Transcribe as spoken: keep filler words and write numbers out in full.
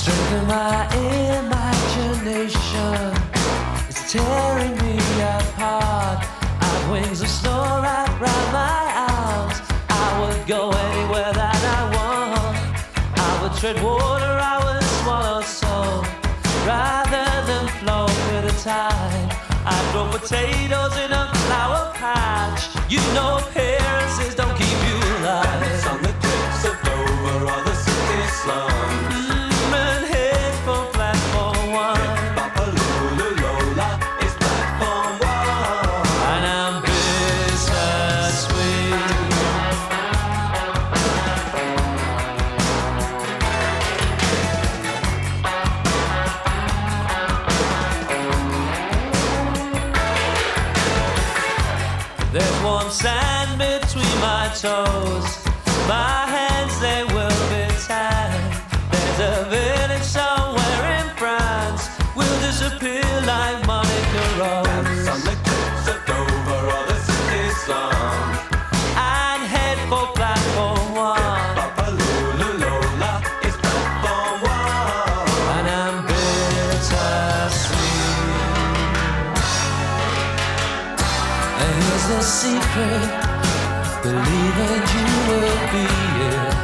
strength of my imagination is tearing me apart. I've wings of snow wrapped round my arms. I would go anywhere that I want. I would tread water, I would swallow soul, rather than flow with the tide. I'd grow potatoes in a flower patch. You know appearances don't keep you alive. And it's on the cliffs of Dover or the city slums. Mm, and head for platform one. Bapalula is platform one. And I'm bittersweet. There's warm sand between my toes. My hands, they will be tied. There's a village somewhere in France. We'll disappear like Monica Rose. Dance on the cliffs of Dover or the city slums. I'd head for platform one. Bapalula is platform one. And I'm bittersweet. And here's the secret: believe and you will be it.